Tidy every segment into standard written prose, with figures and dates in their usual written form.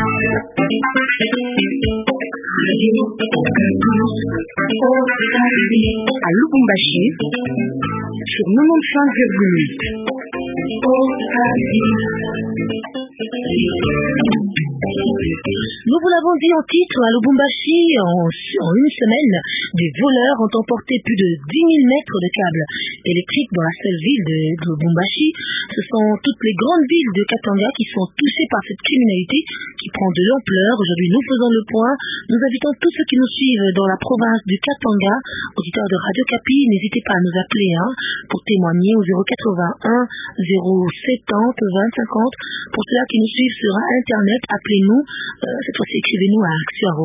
À Lubumbashi, sur 95,8. Nous vous l'avons dit en titre, à Lubumbashi, en une semaine, des voleurs ont emporté plus de 10 000 mètres de câbles électriques dans la seule ville de Lubumbashi. Ce sont toutes les grandes villes de Katanga qui sont touchées par cette criminalité qui prend de l'ampleur. Aujourd'hui, nous faisons le point. Nous invitons tous ceux qui nous suivent dans la province du Katanga, auditeurs de Radio Kapi, n'hésitez pas à nous appeler pour témoigner au 081 070 2050. Pour ceux qui nous suivent sur Internet, appelez-nous. Cette fois-ci, écrivez-nous à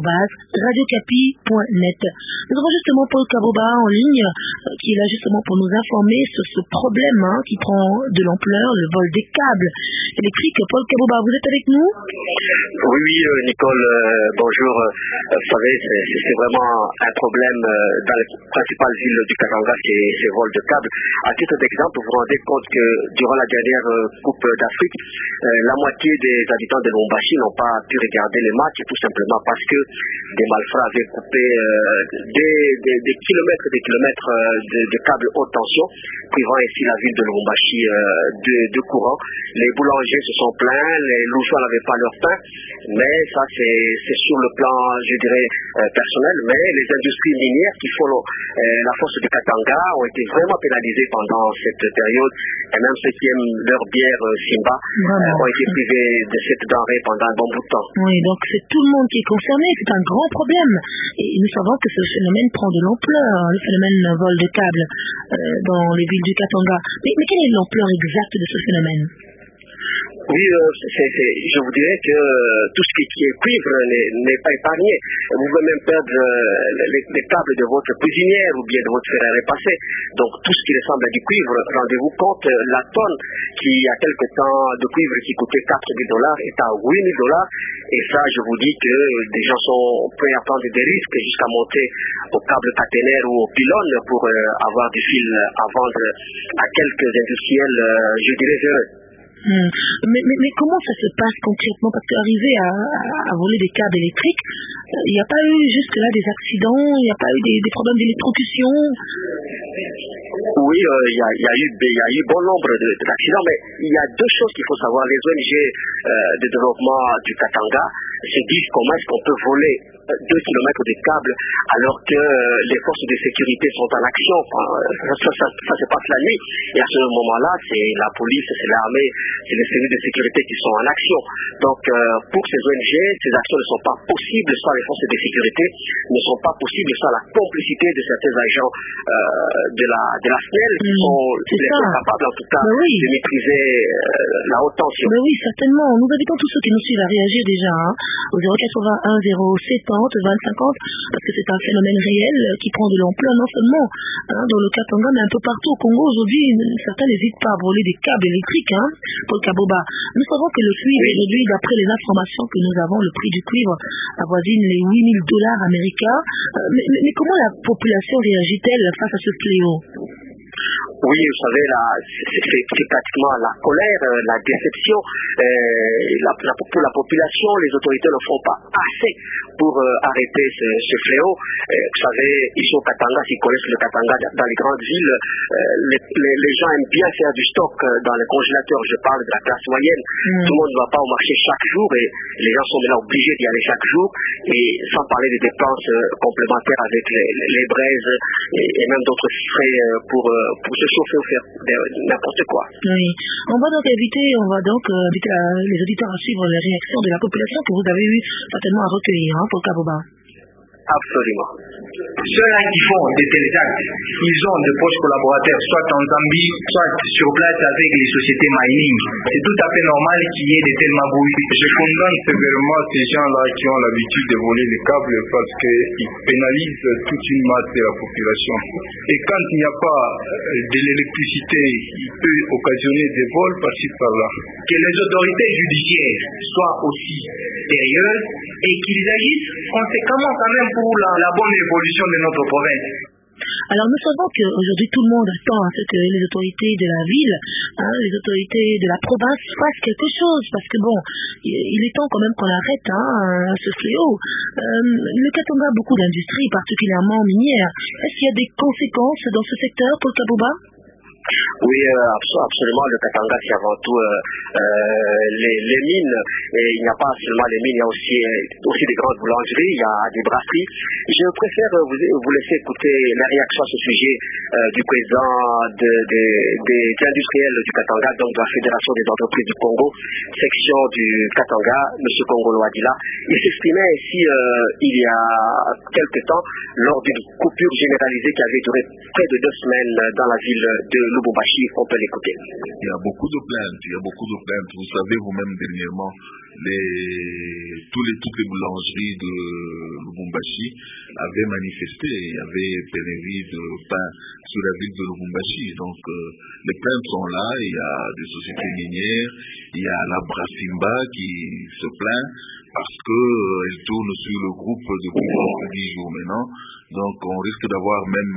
action@radiocapi.net. Nous avons justement Paul Kaboba en ligne, qui est là justement pour nous informer sur ce problème qui prend de l'ampleur, le vol des câbles électriques. Paul Kaboba, vous êtes avec nous? Oui, Nicole, bonjour. Vous savez, c'est vraiment un problème dans les principales villes du Katanga, ces vols de câbles. À titre d'exemple, vous vous rendez compte que durant la dernière Coupe d'Afrique, la moitié des habitants de Lubumbashi n'ont pas pu regarder les matchs, tout simplement parce que des malfrats avaient coupé des kilomètres de câbles haute tension, privant ainsi la ville de Lubumbashi de courant. Les boulangers se sont plaints, les louchois n'avaient pas leur pain, mais ça c'est sur le plan, je dirais, personnel, mais les industries minières qui font la force de Katanga ont été vraiment pénalisées pendant cette période, et même ceux qui aiment leur bière Simba ont été privés de cette denrée pendant un bon bout de temps. Oui, donc c'est tout le monde qui est concerné, c'est un grand problème. Et nous savons que ce phénomène prend de l'ampleur, le phénomène vol de câbles dans les villes du Katanga. Mais quelle est l'ampleur exacte de ce phénomène? Oui, je vous dirais que tout ce qui est cuivre n'est pas épargné. Vous pouvez même perdre les câbles de votre cuisinière ou bien de votre fer à repasser. Donc tout ce qui ressemble à du cuivre, rendez-vous compte, la tonne qui a quelque temps de cuivre qui coûtait $4,000 est à $8,000. Et ça, je vous dis que des gens sont prêts à prendre des risques jusqu'à monter au câble caténaire ou au pylône pour avoir du fil à vendre à quelques industriels, je dirais, heureux. Mais comment ça se passe concrètement? Parce qu'arriver à voler des câbles électriques, il n'y a pas eu jusque-là des accidents, il n'y a pas eu des problèmes d'électrocution? Oui, il y a eu bon nombre d'accidents, mais il y a deux choses qu'il faut savoir. Les ONG de développement du Katanga se disent comment est-ce qu'on peut voler 2 kilomètres de câbles alors que les forces de sécurité sont en action. Ça se passe la nuit. Et à ce moment-là, c'est la police, c'est l'armée, c'est les services de sécurité qui sont en action. Donc, pour ces ONG, ces actions ne sont pas possibles sans les forces de sécurité, ne sont pas possibles sans la complicité de certains agents de la SNEL qui sont capables, en tout cas, de maîtriser la haute tension. Mais oui, certainement. Nous invitons tous ceux qui nous suivent à réagir déjà au 081 070 2050, parce que c'est un phénomène réel qui prend de l'ampleur non seulement dans le Katanga, mais un peu partout au Congo. Aujourd'hui, certains n'hésitent pas à voler des câbles électriques. Paul Kaboba, nous savons que le cuivre, aujourd'hui, d'après les informations que nous avons, le prix du cuivre avoisine les $8,000 américains. Mais comment la population réagit-elle face à ce fléau? Oui, vous savez, c'est pratiquement la colère, la déception. Pour la population, les autorités ne font pas assez pour arrêter ce fléau. Vous savez, ici au Katanga, s'ils connaissent le Katanga dans les grandes villes, les gens aiment bien faire du stock dans les congélateurs. Je parle de la classe moyenne. Tout le monde ne va pas au marché chaque jour et les gens sont maintenant obligés d'y aller chaque jour. Et sans parler des dépenses complémentaires avec les braises et même d'autres frais pour se chauffer ou faire n'importe quoi. Oui. On va donc inviter les auditeurs à suivre les réactions de la population que vous avez eu certainement à recueillir pour Kaboba. Absolument. Ceux-là qui font de tels actes, ils ont de proches collaborateurs, soit en Zambie, soit sur place avec les sociétés mining. C'est tout à fait normal qu'il y ait de tels magouilles. Je condamne sévèrement ces gens-là qui ont l'habitude de voler les câbles parce qu'ils pénalisent toute une masse de la population. Et quand il n'y a pas de l'électricité, il peut occasionner des vols par-ci par-là. Que les autorités judiciaires soient aussi sérieuses et qu'ils agissent conséquemment quand même pour la bonne évolution de notre province. Alors nous savons qu'aujourd'hui tout le monde attend à ce que les autorités de la ville les autorités de la province fassent quelque chose, parce que bon, il est temps quand même qu'on arrête ce fléau. Le Katanga a beaucoup d'industries, particulièrement minières. Est-ce qu'il y a des conséquences dans ce secteur pour le Kaboba? Oui, absolument. Le Katanga, c'est avant tout les mines. Et il n'y a pas seulement les mines, il y a aussi des grandes boulangeries, il y a des brasseries. Je préfère vous laisser écouter la réaction à ce sujet du président des industriels du Katanga, donc de la Fédération des entreprises du Congo, section du Katanga, M. Kongolo Adila. Il s'exprimait ainsi il y a quelque temps lors d'une coupure généralisée qui avait duré près de 2 semaines dans la ville de Lubumbashi. On peut l'écouter. Il y a beaucoup de plaintes, Vous savez vous-même dernièrement, toutes les boulangeries de Lubumbashi avaient manifesté, avaient pénurie de pain sur la ville de Lubumbashi. Donc les plaintes sont là, il y a des sociétés minières, il y a la Brassimba qui se plaint parce qu'elle tourne sur le groupe depuis 10 jours maintenant. Donc on risque d'avoir même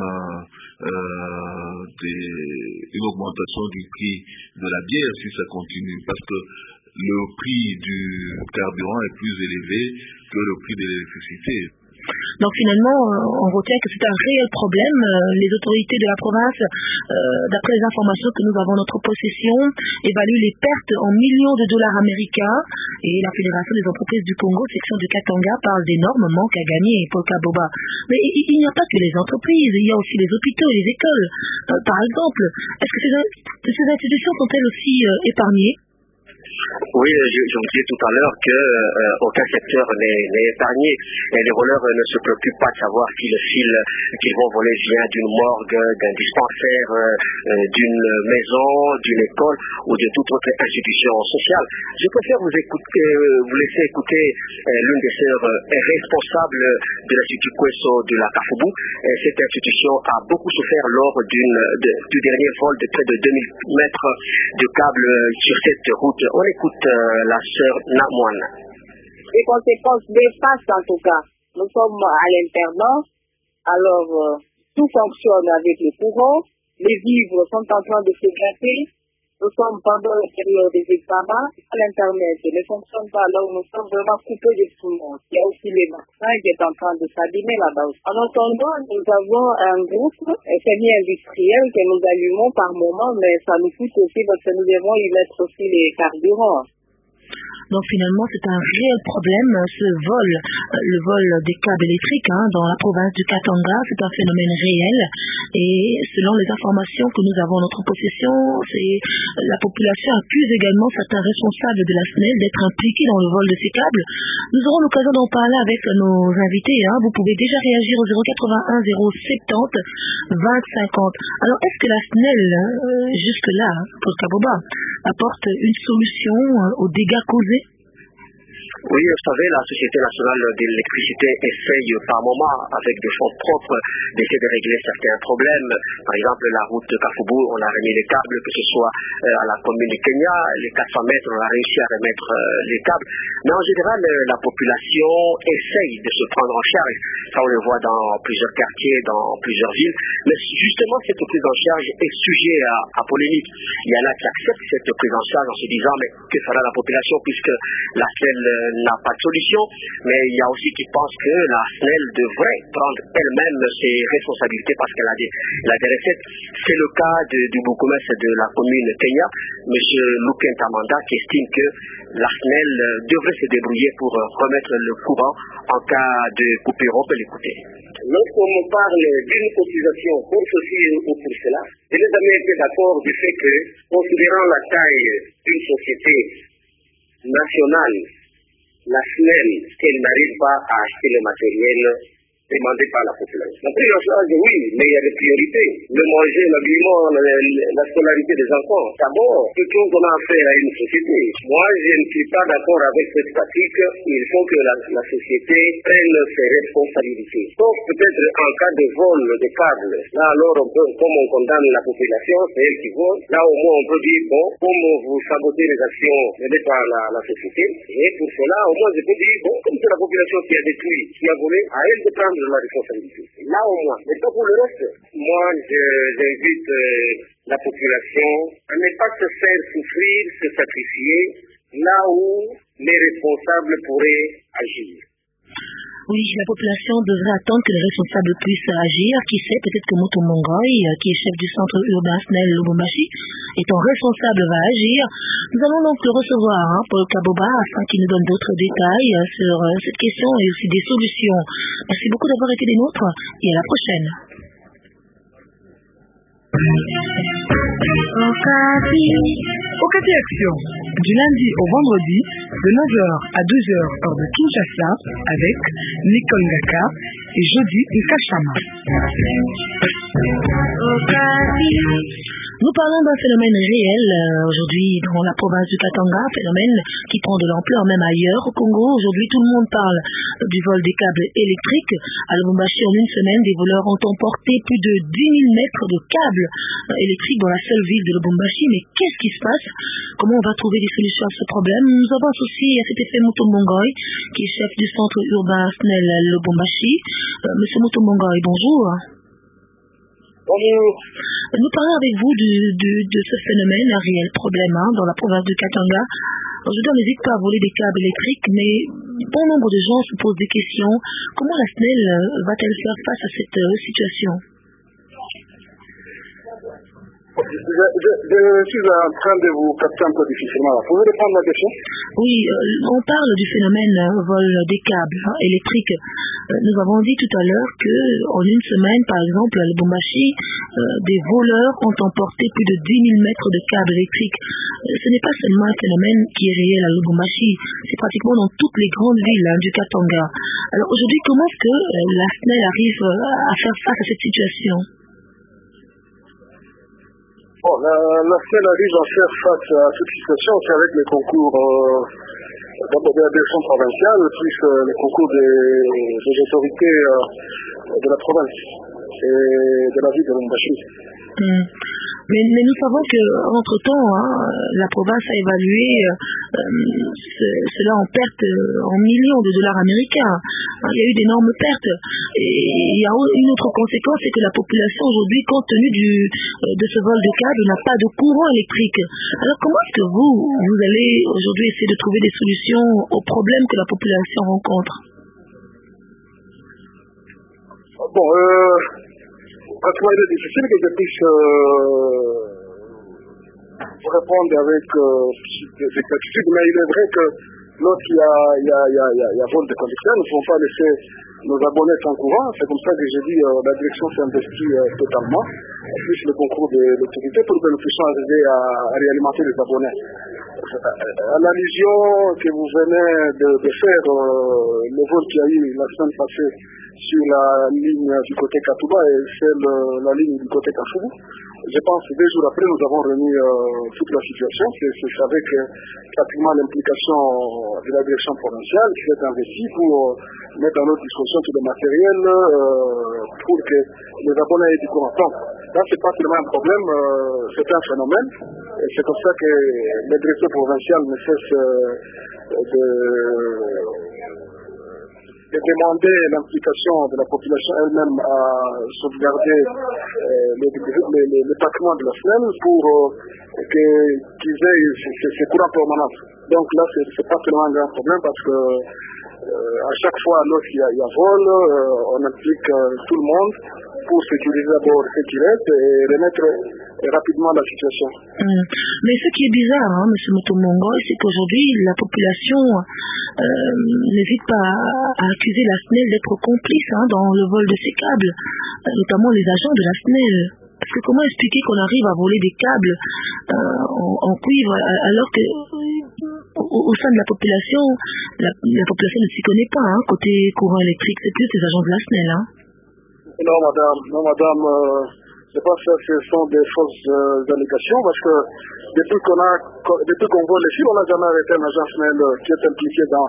une augmentation du prix de la bière si ça continue, parce que le prix du carburant est plus élevé que le prix de l'électricité. Donc finalement, on retient que c'est un réel problème. Les autorités de la province, d'après les informations que nous avons en notre possession, évaluent les pertes en millions de dollars américains, et la Fédération des entreprises du Congo, section du Katanga, parle d'énormes manques à gagner pour Kaboba. Mais il n'y a pas que les entreprises, il y a aussi les hôpitaux et les écoles. Par exemple, est-ce que ces institutions sont-elles aussi épargnées? Oui, je vous disais tout à l'heure qu'aucun secteur n'est épargné. Et les voleurs ne se préoccupent pas de savoir si le fil qu'ils vont voler vient d'une morgue, d'un dispensaire, d'une maison, d'une école ou de toute autre institution sociale. Je préfère vous laisser écouter l'une des sœurs responsables de l'Institut Kweso de la Kafoubou. Cette institution a beaucoup souffert lors du dernier vol de près de 2000 mètres de câbles sur cette route. On écoute la sœur Namouane. Les conséquences dépassent en tout cas. Nous sommes à l'internat, alors tout fonctionne avec le courant, les vivres sont en train de se gâter, nous sommes pendant la période des examens, l'internet ne fonctionne pas, alors nous sommes vraiment coupés de tout le monde. Il y a aussi les vaccins qui est en train de s'abîmer là-bas. En attendant, nous avons un groupe semi-industriel que nous allumons par moment, mais ça nous coûte aussi parce que nous devons y mettre aussi les carburants. Donc finalement, c'est un réel problème, ce vol, le vol des câbles électriques dans la province du Katanga, c'est un phénomène réel. Et selon les informations que nous avons en notre possession, la population accuse également certains responsables de la SNEL d'être impliqués dans le vol de ces câbles. Nous aurons l'occasion d'en parler avec nos invités. Vous pouvez déjà réagir au 081 070 20 50. Alors, est-ce que la SNEL, jusque-là, pour Kaboba, apporte une solution aux dégâts causés? Oui, vous savez, la Société nationale de l'électricité essaye par moment, avec des fonds propres, d'essayer de régler certains problèmes. Par exemple, la route de Kafoubou, on a remis les câbles, que ce soit à la commune du Kenya, les 400 mètres, on a réussi à remettre les câbles. Mais en général, la population essaye de se prendre en charge. Ça, on le voit dans plusieurs quartiers, dans plusieurs villes. Mais justement, cette prise en charge est sujet à polémique. Il y en a qui acceptent cette prise en charge en se disant, mais que fera la population puisque la SNEL n'a pas de solution, mais il y a aussi qui pensent que la SNEL devrait prendre elle-même ses responsabilités parce qu'elle a des recettes. C'est le cas du bourgmestre de la commune Kenya, M. Luken Tamanda, qui estime que la SNEL devrait se débrouiller pour remettre le courant en cas de coupure. On peut l'écouter. Lorsqu'on me parle d'une cotisation pour ceci ou pour cela, je n'ai jamais été d'accord du fait que, considérant la taille d'une société nationale, la SNEL, qu'elle n'arrive pas à acheter le matériel demandé par la population. La prise en charge, oui, mais il y a des priorités. Le manger, l'habillement, la scolarité des enfants. D'abord, c'est tout qu'on a affaire à une société. Moi, je ne suis pas d'accord avec cette pratique. Il faut que la société prenne ses responsabilités. Sauf peut-être en cas de vol de câbles. Là, alors, comme on condamne la population, c'est elle qui vole. Là, au moins, on peut dire, bon, comme vous sabotez les actions menées par la société, et pour cela, au moins, je peux dire, bon, comme c'est c'est la population qui a détruit, qui a volé, à elle de prendre la responsabilité. Là au moins. Mais pas pour le reste. Moi, j'invite la population à ne pas se faire souffrir, se sacrifier, là où les responsables pourraient agir. Oui, la population devrait attendre que les responsables puissent agir. Qui sait, peut-être que Moto Mongoy, qui est chef du centre urbain SNEL Lubumbashi, étant responsable, va agir. Nous allons donc le recevoir, Paul Kaboba, afin qu'il nous donne d'autres détails sur cette question et aussi des solutions. Merci beaucoup d'avoir été des nôtres et à la prochaine. Okapi Action, du lundi au vendredi, de 9h à 12h heure de Kinshasa, avec Nicole Ngaka et Jody Nkashama. Nous parlons d'un phénomène réel aujourd'hui dans la province du Katanga, phénomène qui prend de l'ampleur même ailleurs au Congo. Aujourd'hui, tout le monde parle du vol des câbles électriques. À Lubumbashi, en une semaine, des voleurs ont emporté plus de 10 000 mètres de câbles électriques dans la seule ville de Lubumbashi. Mais qu'est-ce qui se passe? Comment on va trouver des solutions à ce problème? Nous avons associé à cet effet Moto Mongoy, qui est chef du centre urbain SNEL Lubumbashi. Monsieur Moto Mongoy, bonjour. Bonjour. Nous parlons avec vous de ce phénomène, un réel problème dans la province du Katanga. Aujourd'hui, on n'hésite pas à voler des câbles électriques, mais bon nombre de gens se posent des questions. Comment la SNEL va-t-elle faire face à cette situation? Je suis en train de vous capter un peu difficilement. Pouvez-vous répondre à la question? Oui, on parle du phénomène vol des câbles électriques. Nous avons dit tout à l'heure qu'en une semaine, par exemple, à Lubumbashi, des voleurs ont emporté plus de 10 000 mètres de câbles électriques. Ce n'est pas seulement un phénomène qui est réel à Lubumbashi, c'est pratiquement dans toutes les grandes villes du Katanga. Alors aujourd'hui, comment est-ce que la SNEL arrive à faire face à cette situation? Bon, la SNEL arrive à faire face à cette situation, c'est avec les concours d'abord de la direction provinciale, plus les concours des autorités de la province et de la ville de Lubumbashi. Mais nous savons qu'entre-temps, la province a évalué cela en pertes en millions de dollars américains. Il y a eu d'énormes pertes. Et il y a une autre conséquence, c'est que la population aujourd'hui, compte tenu de ce vol de câbles, n'a pas de courant électrique. Alors comment est-ce que vous allez aujourd'hui essayer de trouver des solutions aux problèmes que la population rencontre? Bon, pratiquement il est difficile que je puisse répondre avec exactitude, mais il est vrai que lorsqu'il y a vol de conducteurs, nous ne pouvons pas laisser nos abonnés sans courant. C'est comme ça que j'ai dit la direction s'est investie totalement, plus le concours de l'autorité, pour que nous puissions arriver à réalimenter les abonnés. À l'allusion que vous venez de faire, le vol qu'il y a eu la semaine passée sur la ligne du côté Katouba et la ligne du côté Kafoubou, je pense que 2 jours après, nous avons remis toute la situation. C'est avec pratiquement l'implication de la direction provinciale qui s'est investie pour mettre à notre disposition tout le matériel pour que les abonnés aient du courant. Donc, là, ce n'est pas seulement un problème, c'est un phénomène. Et c'est comme ça que les directions provinciales ne cessent de demander l'implication de la population elle-même à sauvegarder les bâtiments de la SNEL pour qu'ils aient ces courants permanents. Donc là, c'est pas seulement un grand problème parce que à chaque fois, lorsqu'il y a vol, on implique tout le monde pour sécuriser d'abord ce qui reste et remettre rapidement la situation. Mais ce qui est bizarre, M. Moto-Mongoy, c'est qu'aujourd'hui, la population n'hésite pas à accuser la SNEL d'être complice dans le vol de ces câbles, notamment les agents de la SNEL. Parce que comment expliquer qu'on arrive à voler des câbles en cuivre alors que au sein de la population ne s'y connaît pas côté courant électrique, c'est plus les agents de la SNEL. Non madame, c'est pas ça, ce sont des fausses allégations parce que depuis qu'on vole les fils, on n'a jamais arrêté un agent SNEL qui est impliqué dans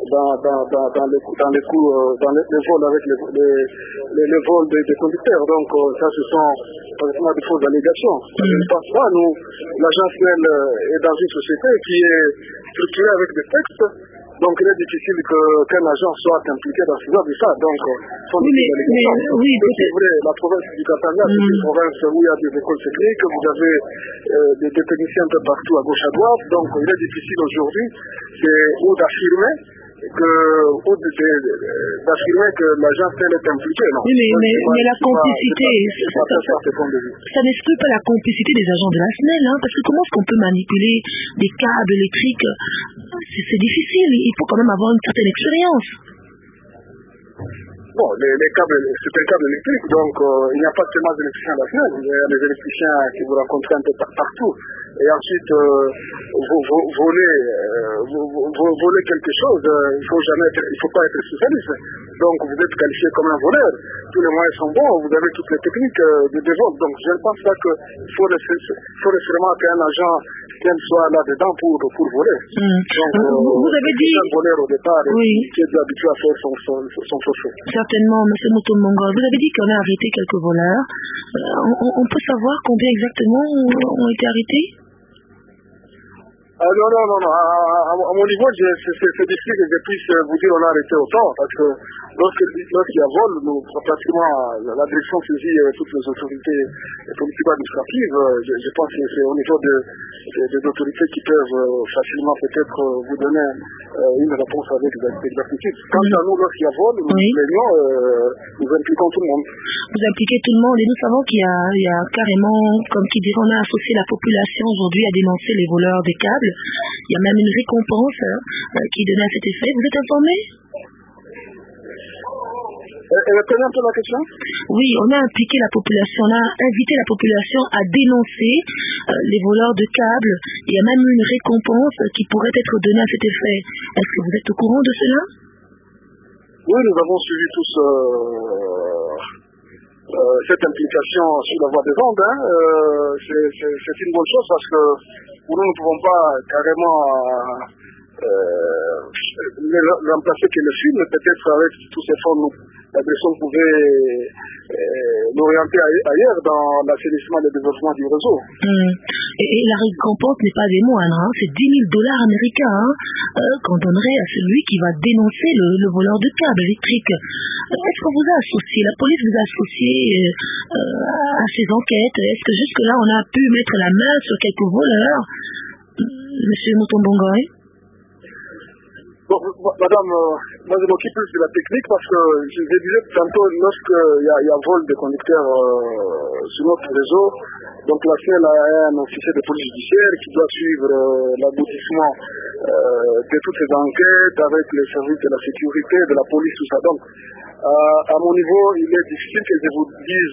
les vols avec les vols des conducteurs. Donc ça, ce sont pratiquement des fausses allégations. Je ne pense pas, nous, l'agent SNEL est dans une société qui est structurée avec des textes Donc il est difficile qu'un agent soit impliqué dans ce genre de ça. Donc, oui, c'est vrai, la province du Katanga, c'est une province où il y a des écoles techniques, vous avez des techniciens un peu partout à gauche à droite. Donc il est difficile aujourd'hui d'affirmer que l'agent tel est impliqué. Non. Oui, mais la complicité, ça n'exclut pas la complicité des agents de la SNEL, parce que comment est-ce qu'on peut manipuler des câbles électriques? C'est difficile, il faut quand même avoir une certaine expérience. Bon, les câbles, c'est un câble électrique, donc il n'y a pas seulement d'électriciens à la SNEL, il y a des électriciens que vous rencontrez un peu partout. Et ensuite, voler quelque chose, il faut pas être spécialiste. Donc vous êtes qualifié comme un voleur. Tous les moyens sont bons, vous avez toutes les techniques de vol. Donc je ne pense pas qu'il faut nécessairement qu'un agent soit là-dedans pour voler. Donc, vous avez dit un voleur au départ qui est habitué à faire son forfait. Certainement, M. Mutombo, vous avez dit qu'on a arrêté quelques voleurs. On peut savoir combien exactement ont été arrêtés? Non. À mon niveau, c'est difficile que je puisse vous dire on a arrêté autant, parce que lorsqu'il y a vol, pratiquement la direction saisit toutes les autorités politiques administratives. Je pense que c'est au niveau des autorités qui peuvent facilement peut-être vous donner une réponse avec exactitude. Quant à nous, lorsqu'il y a vol, nous impliquons tout le monde. Vous impliquez tout le monde, et nous savons qu'il y a carrément, comme qui dirait, on a associé la population aujourd'hui à dénoncer les voleurs des câbles. Il y a même une récompense qui est donnée à cet effet. Vous êtes informé? Reprenez un peu la question. Oui, on a impliqué la population, on a invité la population à dénoncer les voleurs de câbles. Il y a même une récompense qui pourrait être donnée à cet effet. Est-ce que vous êtes au courant de cela? Oui, nous avons suivi tous cette implication sur la voie des ondes. C'est une bonne chose parce que nous ne pouvons pas carrément remplacer que le film. Peut-être avec tous ces fonds, la direction pouvait l'orienter ailleurs dans l'assainissement et le développement du réseau. Et la récompense n'est pas des moindres, c'est $10,000 américains qu'on donnerait à celui qui va dénoncer le voleur de câbles électriques. Est-ce qu'on vous a associé, la police vous a associé à ces enquêtes? Est-ce que jusque-là on a pu mettre la main sur quelques voleurs? Monsieur Mutombo? Bon, madame, moi je m'occupe plus de la technique parce que je disais tantôt, lorsqu'il y a vol de conducteurs sur notre réseau, donc la SNEL a un officier de police judiciaire qui doit suivre l'aboutissement de toutes ces enquêtes avec les services de la sécurité, de la police, tout ça. Donc, à mon niveau, il est difficile que je vous dise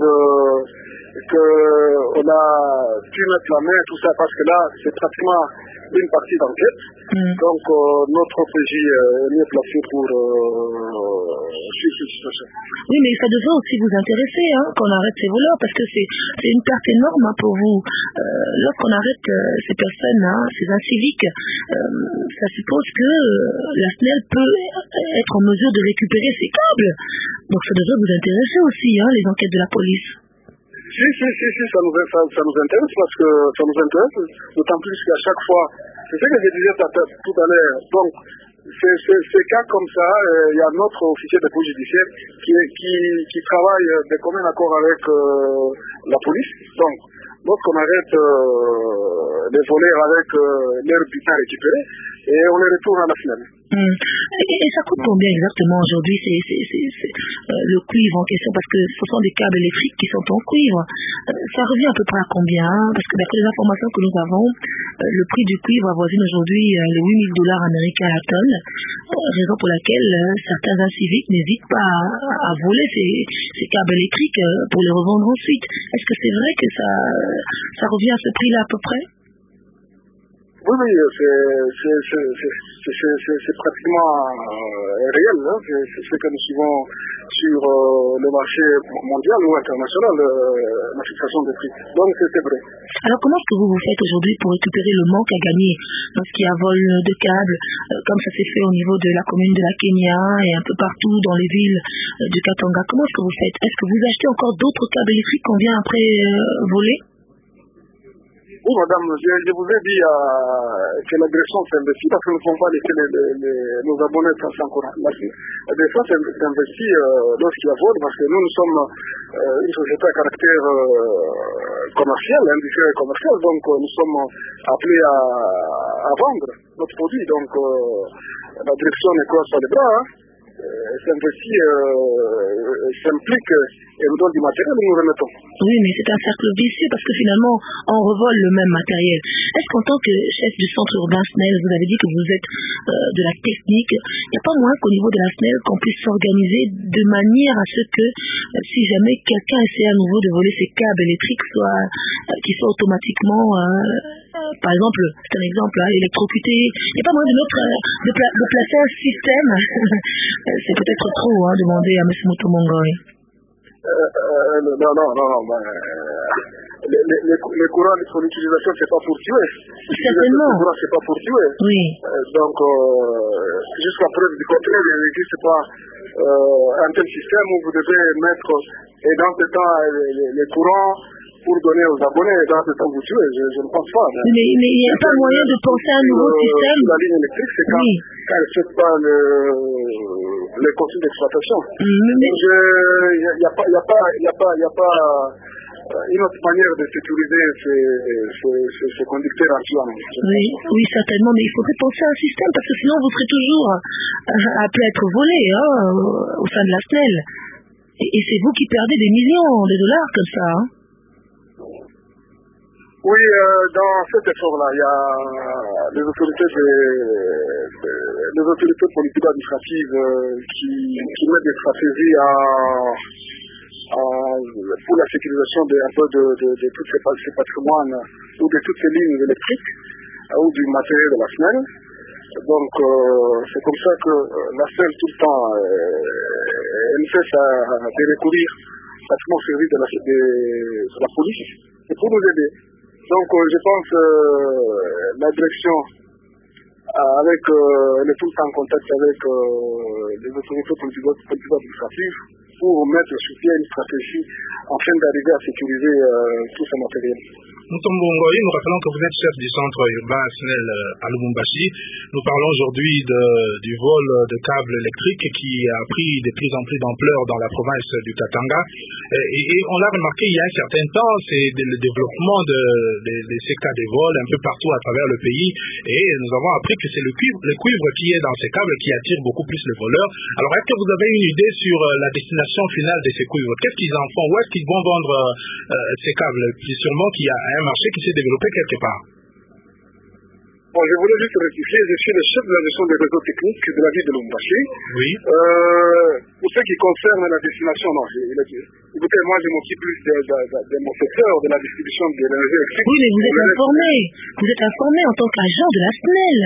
qu'on a pu mettre la main, tout ça, parce que là, c'est pratiquement une partie d'enquête. Donc, notre OPJ est mieux placé pour suivre cette situation. Oui, mais ça devrait aussi vous intéresser qu'on arrête ces voleurs, parce que c'est une perte énorme pour vous. Lorsqu'on arrête ces personnes, ces inciviques, ça suppose que la SNEL peut être en mesure de récupérer ces câbles. Donc, ça devrait vous intéresser aussi, les enquêtes de la police. Si, ça nous intéresse parce que ça nous intéresse, d'autant plus qu'à chaque fois, c'est ce que je disais tout à l'heure, donc ces cas comme ça, il y a notre officier de police judiciaire qui travaille de commun accord avec la police, donc lorsqu'on arrête les voleurs avec leur butin récupéré, et on les retourne à la SNEL. Et ça coûte combien exactement aujourd'hui le cuivre en question? Parce que ce sont des câbles électriques qui sont en cuivre. Ça revient à peu près à combien? Parce que d'après les informations que nous avons, le prix du cuivre avoisine aujourd'hui les $8,000 américains à la tonne, raison pour laquelle certains inciviques n'hésitent pas à voler ces câbles électriques pour les revendre ensuite. Est-ce que c'est vrai que ça revient à ce prix-là à peu près? Oui, c'est pratiquement réel. C'est ce que nous suivons sur le marché mondial ou international, la fixation des prix. Donc, c'est vrai. Alors, comment est-ce que vous faites aujourd'hui pour récupérer le manque à gagner lorsqu'il y a vol de câbles, comme ça s'est fait au niveau de la commune de la Kenya et un peu partout dans les villes du Katanga? Comment est-ce que vous faites? Est-ce que vous achetez encore d'autres câbles électriques qu'on vient après voler? Oui, madame, je vous ai dit que l'agression s'investit parce que nous ne pouvons pas laisser nos abonnés sans courant. L'agression s'investit lorsqu'il y a vol parce que nous sommes une société à caractère commercial, industriel et commercial, donc nous sommes appelés à vendre notre produit. Donc la direction n'est quoi sur les bras, s'investit, s'implique et nous donne du matériel et nous remettons. Oui, mais c'est un cercle vicieux parce que finalement, on revole le même matériel. Est-ce qu'en tant que chef du centre urbain SNEL, vous avez dit que vous êtes de la technique, il n'y a pas moyen qu'au niveau de la SNEL, qu'on puisse s'organiser de manière à ce que si jamais quelqu'un essaie à nouveau de voler ses câbles électriques, qu'il soit automatiquement, par exemple, c'est un exemple, électrocuté. Il n'y a pas moyen de placer un système. C'est peut-être trop demander à M. Motomongoy. Non. Les courants de son utilisation, c'est pas pour tuer. Certainement. Les courants, c'est pas pour tuer. Oui. Donc, jusqu'à preuve du contraire, il n'existe pas un tel système où vous devez mettre, et dans ce temps, les courants pour donner aux abonnés, et dans ce temps, vous tuez. Je ne pense pas. Mais il n'y a pas moyen de penser à un nouveau système. La ligne électrique, c'est quand elle ne fait pas les consignes d'exploitation. Il n'y a pas une autre manière de sécuriser ces conducteurs en tuant. Oui, certainement, mais il faudrait penser à un système parce que sinon vous serez toujours appelé à être volé au sein de la SNEL. Et c'est vous qui perdez des millions de dollars comme ça. Oui, dans cet effort-là, il y a les autorités politiques administratives qui mettent des stratégies pour la sécurisation de tous ces patrimoines ou de toutes ces lignes électriques ou du matériel de la SNEL. Donc, c'est comme ça que la SNEL, tout le temps, elle fait de recourir pratiquement au service de la police et pour nous aider. Donc, je pense que la direction, elle est tout le temps en contact avec les autorités politiques administratives pour mettre sur pied une stratégie afin d'arriver à sécuriser tout ce matériel. Motomongoy, nous rappelons que vous êtes chef du centre urbain SNEL à Lubumbashi. Nous parlons aujourd'hui du vol de câbles électriques qui a pris de plus en plus d'ampleur dans la province du Katanga. Et on l'a remarqué il y a un certain temps, c'est le développement de ces cas de vol un peu partout à travers le pays. Et nous avons appris que c'est le cuivre qui est dans ces câbles qui attire beaucoup plus les voleurs. Alors, est-ce que vous avez une idée sur la destination finale de ces cuivres? Qu'est-ce qu'ils en font? Où est-ce qu'ils vont vendre ces câbles? Puis sûrement qu'il y a un marché qui s'est développé quelque part. Bon, je voulais juste rectifier, je suis le chef de la gestion des réseaux techniques de la ville de Lubumbashi. Oui. Pour ce qui concerne la destination, non, écoutez, moi je m'occupe plus de mon secteur, de la distribution de l'énergie électrique. Oui, mais vous êtes informé. Vous êtes informé en tant qu'agent de la SNEL.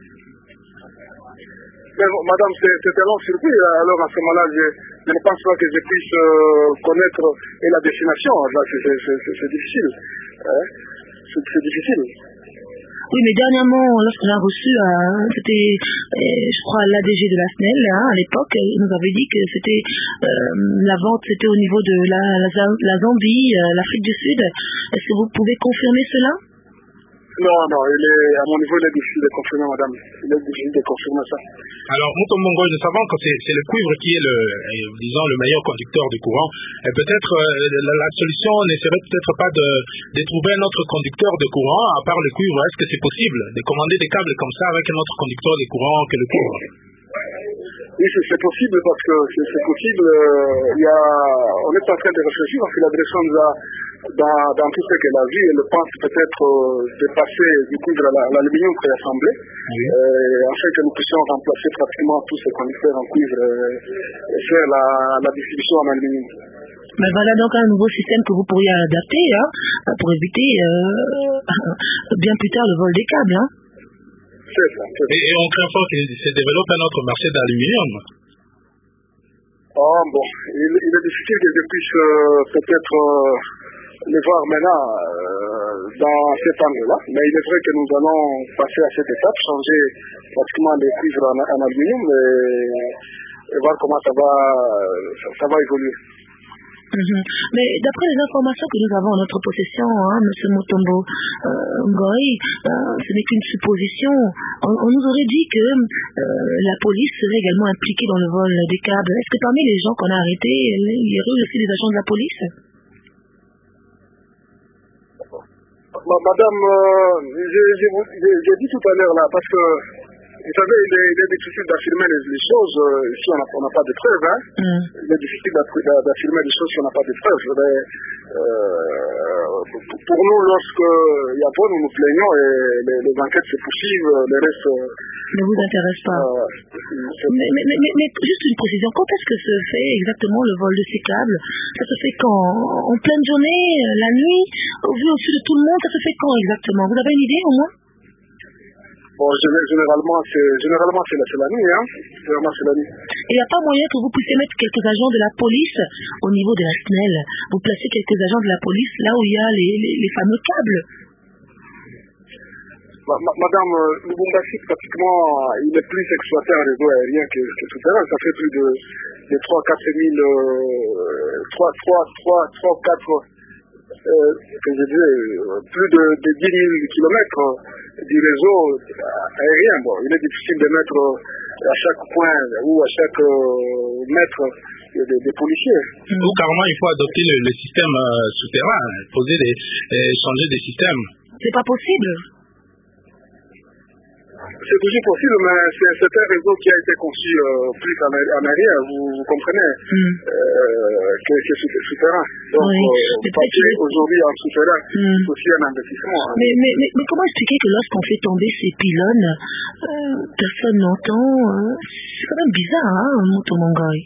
Mais madame, c'est un long circuit. Alors à ce moment-là, je ne pense pas que je puisse connaître la destination. Là, c'est difficile. C'est difficile. Oui, mais dernièrement, lorsqu'on a reçu, c'était, je crois, l'ADG de la SNEL, à l'époque, il nous avait dit que c'était la vente, c'était au niveau de la Zambie, l'Afrique du Sud. Est-ce que vous pouvez confirmer cela? Non, à mon niveau, il est difficile de confirmer, madame. Il est difficile de confirmer ça. Alors, Motomongoy, nous savons que c'est le cuivre qui est le meilleur conducteur du courant. Et peut-être, la solution ne serait peut-être pas de trouver un autre conducteur de courant, à part le cuivre. Est-ce que c'est possible de commander des câbles comme ça avec un autre conducteur de courant que le cuivre? Oui, c'est possible parce que c'est possible. On est en train de réfléchir parce que la direction nous a, dans tout ce qu'elle a vu, elle pense peut-être de passer du cuivre à l'aluminium préassemblé, afin que nous puissions remplacer pratiquement tous ces conducteurs en cuivre et faire la distribution en aluminium. Mais voilà donc un nouveau système que vous pourriez adapter pour éviter bien plus tard le vol des câbles. C'est ça. Et on craint fort qu'il se développe un autre marché d'aluminium. Bon, il est difficile que je puisse peut-être le voir maintenant dans cet angle-là, mais il est vrai que nous allons passer à cette étape, changer pratiquement les cuivres en aluminium et voir comment ça va évoluer. Mais d'après les informations que nous avons en notre possession, M. Mutombo Ngoy, ce n'est qu'une supposition. On nous aurait dit que la police serait également impliquée dans le vol des câbles. Est-ce que parmi les gens qu'on a arrêtés, il y aurait aussi des agents de la police? Madame, j'ai dit tout à l'heure là, parce que vous savez, il est difficile d'affirmer les choses si on n'a pas de preuves. Il est difficile d'affirmer les choses si on n'a pas de preuves. Mais, pour nous, lorsqu'il y a vol, nous nous plaignons et les enquêtes se poursuivent, le reste ne vous intéresse pas. Mais juste une précision, quand est-ce que se fait exactement le vol de ces câbles? Ça se fait quand? En pleine journée, la nuit, au vu au-dessus de tout le monde, ça se fait quand exactement? Vous avez une idée au moins? Bon, généralement c'est la nuit, Généralement c'est la nuit. Et il n'y a pas moyen que vous puissiez mettre quelques agents de la police au niveau de la SNEL? Vous placez quelques agents de la police là où il y a les fameux câbles? Madame, Lubumbashi, pratiquement, il est plus exploité en réseau aérien que souterrain. Ça fait plus de plus de 10 000 kilomètres du réseau aérien. Bon, il est difficile de mettre à chaque point ou à chaque mètre des policiers. Ou carrément, il faut adopter le système souterrain, changer des systèmes. C'est pas possible. C'est toujours possible, mais c'est un réseau qui a été conçu plus en arrière, vous comprenez, que c'est souterrain. Donc, passer aujourd'hui en souterrain, c'est aussi un investissement. Mais comment expliquer que lorsqu'on fait tomber ces pylônes, personne n'entend? C'est quand même bizarre, Mutombo Ngoy.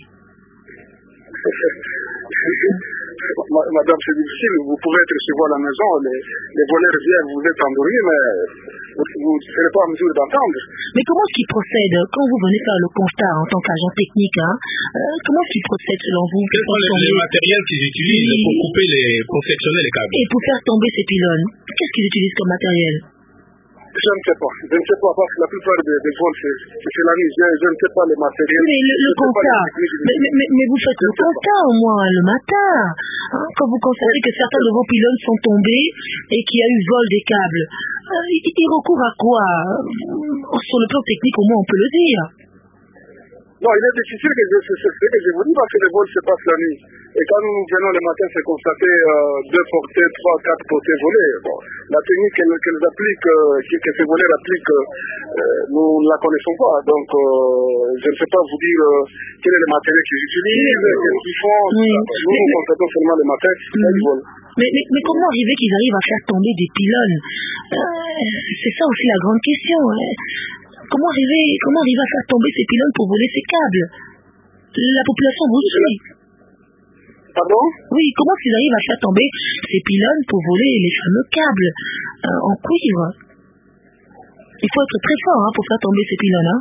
Madame, c'est difficile. Vous pouvez être chez vous à la maison, les voleurs viennent, vous êtes endormi, mais vous ne serez pas en mesure d'entendre. Mais comment est-ce qu'ils procèdent quand vous venez faire le constat en tant qu'agent technique? Comment est-ce qu'ils procèdent selon vous? Quels sont les matériels qu'ils utilisent pour sectionner les câbles? Et pour faire tomber ces pylônes, qu'est-ce qu'ils utilisent comme matériel? Je ne sais pas, parce que la plupart des vols, c'est la nuit. Je ne sais pas les matériels. Mais le constat, mais vous faites le constat au moins le matin, quand vous constatez que certains de vos pylônes sont tombés et qu'il y a eu vol des câbles. Ils recourent à quoi? Sur le plan technique, au moins, on peut le dire. Non, il est difficile que je vous dis parce que les vols se passent la nuit. Et quand nous venons le matin, c'est constater 2 portées, 3, 4 portées volées. Bon, la technique qu'elles appliquent, que ces voleurs appliquent, nous ne la connaissons pas. Donc, je ne sais pas vous dire quel est le matériel qu'ils utilisent, qu'est-ce qu'ils font. Nous constatons seulement le matin, ils volent. Mais comment arriver qu'ils arrivent à faire tomber des pylônes? C'est ça aussi la grande question. Comment arriver à faire tomber ces pylônes pour voler ces câbles? La population vous suit. Pardon? Oui, comment ils arrivent à faire tomber ces pylônes pour voler les fameux câbles en cuivre? Il faut être très fort pour faire tomber ces pylônes.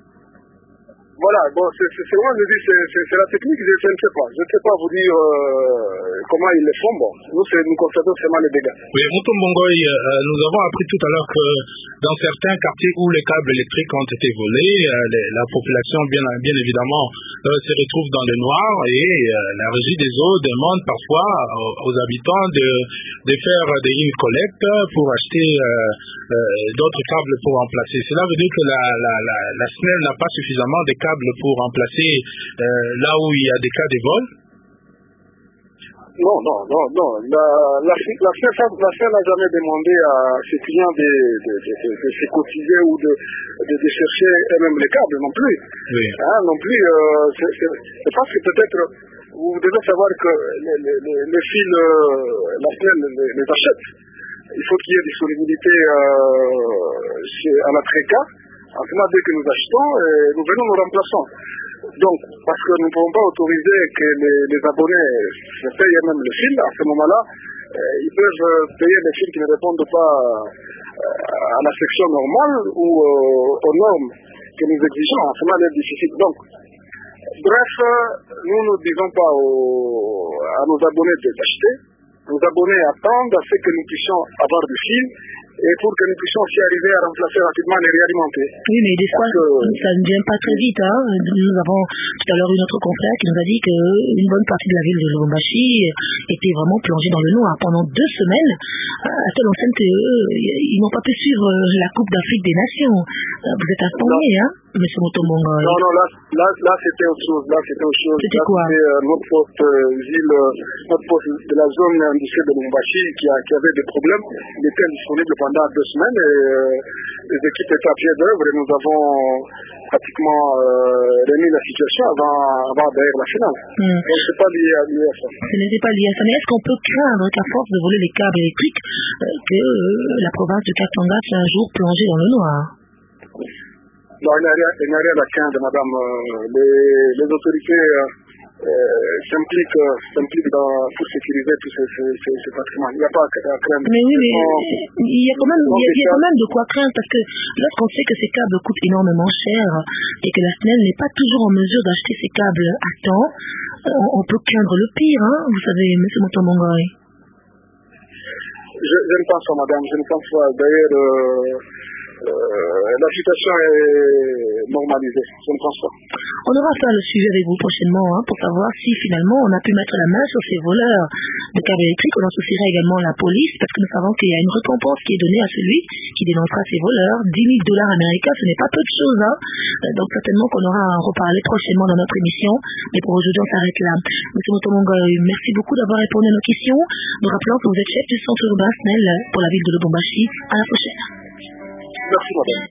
Voilà, bon, c'est moi, je dis, c'est la technique, je ne sais pas. Je ne sais pas vous dire comment ils le font. Bon, nous constatons seulement les dégâts. Oui, Mutombo Ngoy, nous avons appris tout à l'heure que dans certains quartiers où les câbles électriques ont été volés, la population, bien évidemment, se retrouve dans le noir et la régie des eaux demande parfois aux habitants de faire une collecte pour acheter d'autres câbles pour remplacer. Cela veut dire que la SNEL n'a pas suffisamment de câbles pour remplacer là où il y a des cas de vol? Non. La SNEL n'a jamais demandé à ses clients de se cotiser ou de chercher eux-mêmes les câbles non plus. Oui. Non plus, c'est parce que peut-être vous devez savoir que les fils, la SNEL les achète. Il faut qu'il y ait disponibilité à la TRECA. En ce moment, dès que nous achetons, nous venons, nous remplaçons. Donc, parce que nous ne pouvons pas autoriser que les abonnés se payent même le fil, à ce moment-là, ils peuvent payer les fils qui ne répondent pas à la section normale ou aux normes que nous exigeons. En ce moment, c'est difficile. Donc, bref, nous ne disons pas à nos abonnés d'acheter. Nos abonnés attendent à ce que nous puissions avoir du fil et pour que nous puissions aussi arriver à remplacer rapidement les réalimentés. Oui, mais des fois, ça ne vient pas très vite. Hein. Nous avons tout à l'heure eu notre confrère qui nous a dit qu'une bonne partie de la ville de Lubumbashi était vraiment plongée dans le noir pendant 2 semaines, à telle enseigne qu'ils n'ont pas pu suivre la Coupe d'Afrique des Nations. Vous êtes informé, hein, M. Motombongo? Non, là c'était autre chose. C'était quoi? C'était notre poste ville, notre poste de la zone industrielle de Lubumbashi qui avait des problèmes. Il était indisponible pendant 2 semaines et les équipes étaient à pied d'œuvre et nous avons pratiquement remis la situation avant d'ailleurs la finale. Donc c'est pas lié à ça. Ce n'était pas lié à ça. Mais est-ce qu'on peut craindre qu'à force de voler les câbles électriques, que la province de Katanga soit un jour plongée dans le noir? Non, il n'y a rien à craindre, madame. Les autorités s'impliquent pour sécuriser tous ces patrimoines. Il n'y a pas à craindre. Mais oui, mais il y a quand même de quoi craindre, parce que lorsqu'on sait que ces câbles coûtent énormément cher et que la SNEL n'est pas toujours en mesure d'acheter ces câbles à temps, on peut craindre le pire, hein, vous savez, M. Motombongo. Je ne pense pas, madame, je ne pense pas. D'ailleurs, la situation est normalisée, je ne pense pas. On aura fait le suivi avec vous prochainement, hein, pour savoir si finalement on a pu mettre la main sur ces voleurs de câbles électriques. On associera également la police, parce que nous savons qu'il y a une récompense qui est donnée à celui qui dénoncera ces voleurs. $10,000 américains, ce n'est pas peu de choses, hein. Donc certainement qu'on aura à en reparler prochainement dans notre émission. Mais pour aujourd'hui, on s'arrête là. M. Motombongo, merci beaucoup d'avoir répondu à nos questions. Nous rappelons que vous êtes chef du centre urbain SNEL pour la ville de Lubumbashi. À la prochaine. Merci, madame.